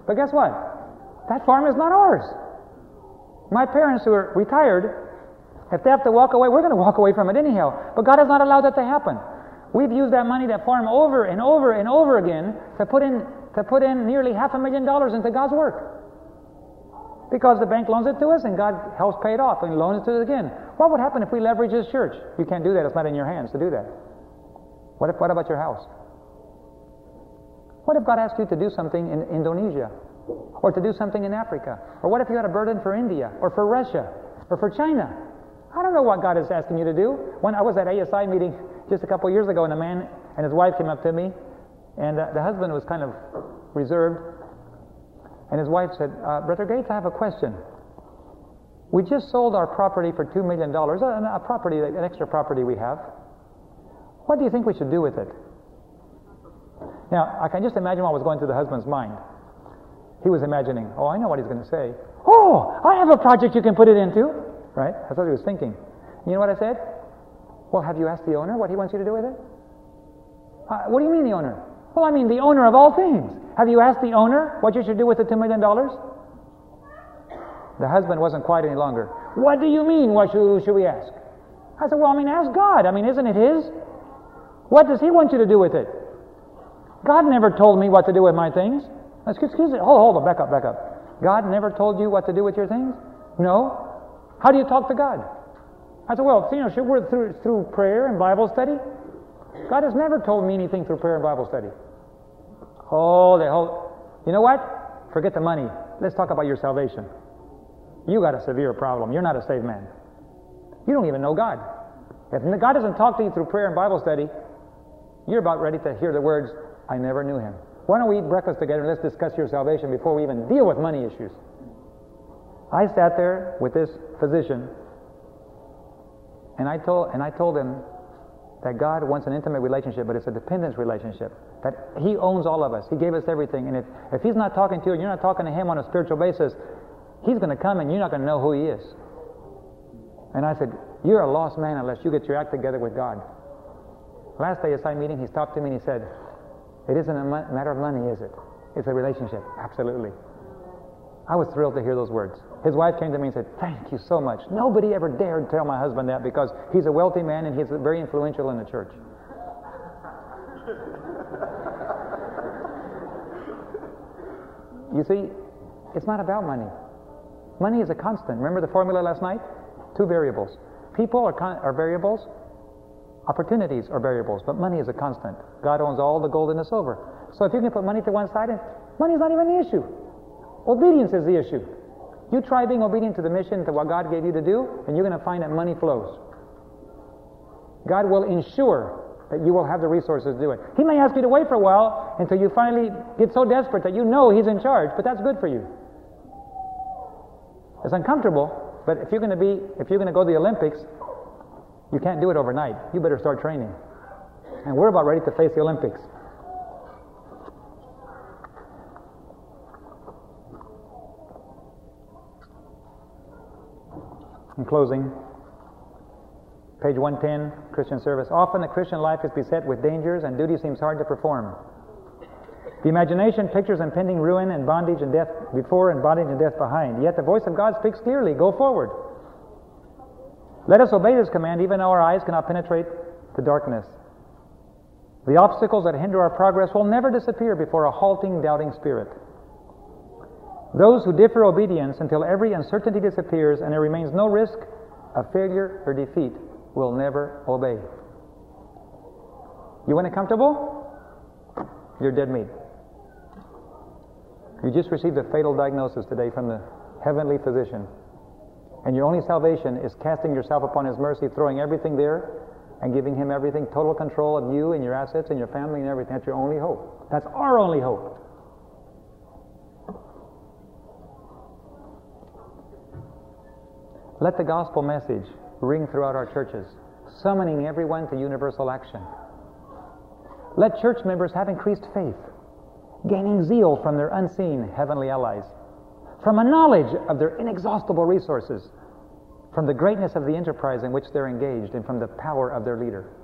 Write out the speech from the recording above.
But guess what? That farm is not ours. My parents who are retired, if they have to walk away, we're going to walk away from it anyhow. But God has not allowed that to happen. We've used that money, that farm, over and over and over again to put in nearly $500,000 into God's work. Because the bank loans it to us and God helps pay it off and loans it to us again. What would happen if we leverage this church? You can't do that. It's not in your hands to do that. What about your house? What if God asked you to do something in Indonesia? Or to do something in Africa? Or what if you had a burden for India? Or for Russia? Or for China? I don't know what God is asking you to do. When I was at ASI meeting just a couple years ago, and a man and his wife came up to me, and the husband was kind of reserved, and his wife said, Brother Gates, I have a question. We just sold our property for $2 million, an extra property we have. What do you think we should do with it? Now, I can just imagine what was going through the husband's mind. He was imagining, oh, I know what he's going to say. Oh, I have a project you can put it into. Right? That's what he was thinking. You know what I said? Well, have you asked the owner what he wants you to do with it? What do you mean the owner? Well, I mean the owner of all things. Have you asked the owner what you should do with the $2 million? The husband wasn't quiet any longer. What do you mean? What should we ask? I said, well, ask God. Isn't it His? What does He want you to do with it? God never told me what to do with my things. Excuse me. Hold on. Back up. God never told you what to do with your things? No. How do you talk to God? I said, well, we're through prayer and Bible study. God has never told me anything through prayer and Bible study. You know what? Forget the money. Let's talk about your salvation. You got a severe problem. You're not a saved man. You don't even know God. If God doesn't talk to you through prayer and Bible study, you're about ready to hear the words, I never knew Him. Why don't we eat breakfast together and let's discuss your salvation before we even deal with money issues? I sat there with this physician, and I told him that God wants an intimate relationship, but it's a dependence relationship. That He owns all of us. He gave us everything. And if He's not talking to you and you're not talking to Him on a spiritual basis, He's going to come and you're not going to know who He is. And I said, you're a lost man unless you get your act together with God. Last ASI meeting, he stopped to me and he said, it isn't a matter of money, is it? It's a relationship. Absolutely. I was thrilled to hear those words. His wife came to me and said, thank you so much. Nobody ever dared tell my husband that because he's a wealthy man and he's very influential in the church. You see, it's not about money. Money is a constant. Remember the formula last night? 2 variables. People are variables. Opportunities are variables. But money is a constant. God owns all the gold and the silver. So if you can put money to one side, money is not even the issue. Obedience is the issue. You try being obedient to the mission, to what God gave you to do, and you're going to find that money flows. God will ensure that you will have the resources to do it. He may ask you to wait for a while until you finally get so desperate that you know He's in charge, but that's good for you. It's uncomfortable, but if you're going to go to the Olympics, you can't do it overnight. You better start training. And we're about ready to face the Olympics. In closing, page 110, Christian service. Often the Christian life is beset with dangers and duty seems hard to perform. The imagination pictures impending ruin and bondage and death before and bondage and death behind. Yet the voice of God speaks clearly, go forward. Let us obey this command, even though our eyes cannot penetrate the darkness. The obstacles that hinder our progress will never disappear before a halting, doubting spirit. Those who defer obedience until every uncertainty disappears and there remains no risk of failure or defeat will never obey. You want it comfortable? You're dead meat. You just received a fatal diagnosis today from the heavenly physician. And your only salvation is casting yourself upon His mercy, throwing everything there and giving Him everything, total control of you and your assets and your family and everything. That's your only hope. That's our only hope. Let the gospel message ring throughout our churches, summoning everyone to universal action. Let church members have increased faith, gaining zeal from their unseen heavenly allies, from a knowledge of their inexhaustible resources, from the greatness of the enterprise in which they're engaged, and from the power of their leader.